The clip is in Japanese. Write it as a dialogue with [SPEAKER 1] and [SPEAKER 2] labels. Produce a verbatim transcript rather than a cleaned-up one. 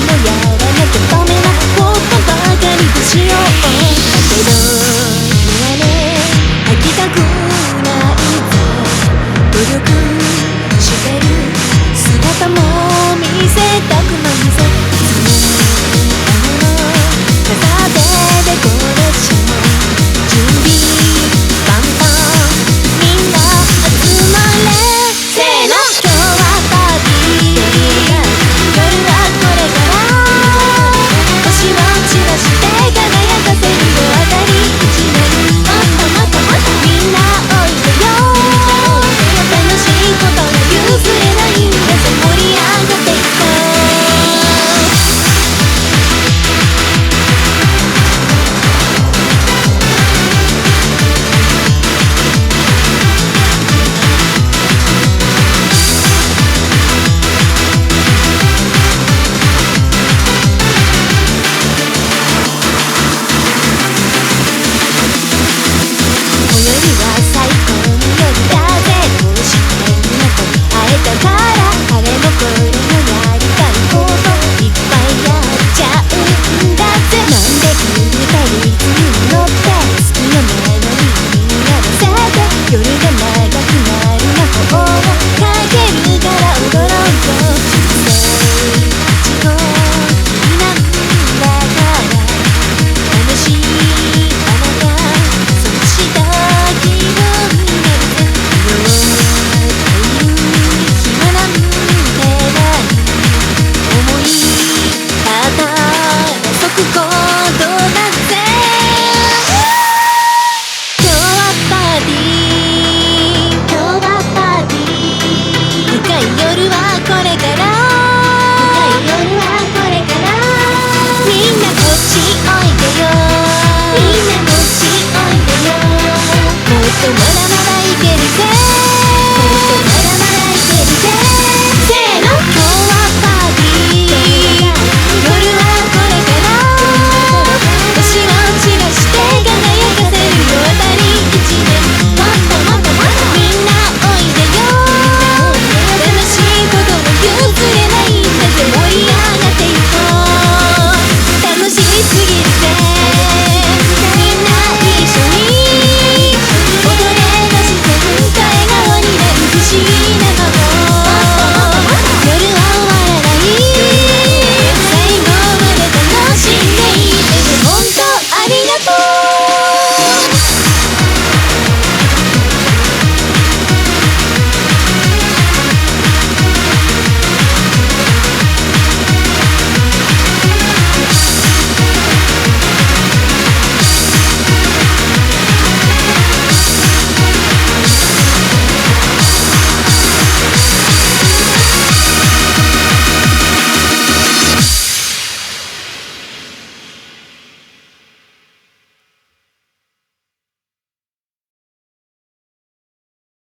[SPEAKER 1] もやらなきゃダメなことばかりでしよう。だけど今ね吐きたくないぜ。努力してる姿も見せたくないぜ。いつもあの片手でこれちゃう準備万端みんな集まれ。せーの今日はパーティー夜はこれから星を散らして輝かせるよ明かり一年もっともっともっとみんなおいでよ。楽しいことが譲れないんだぜ。盛り上がっていこう。今宵は最高の夜だぜ。こうして今と会えたからあれもこれもやりたいこといっぱいやっちゃうんだぜ。なんでゆったりリズムに乗って好きなメロディーに合わせて夜が長くなる魔法をかけるから踊ろうよ。人生一度きりなんだから楽しいあなたそうした気分になるぜ。弱っている暇なんてない思いただらそく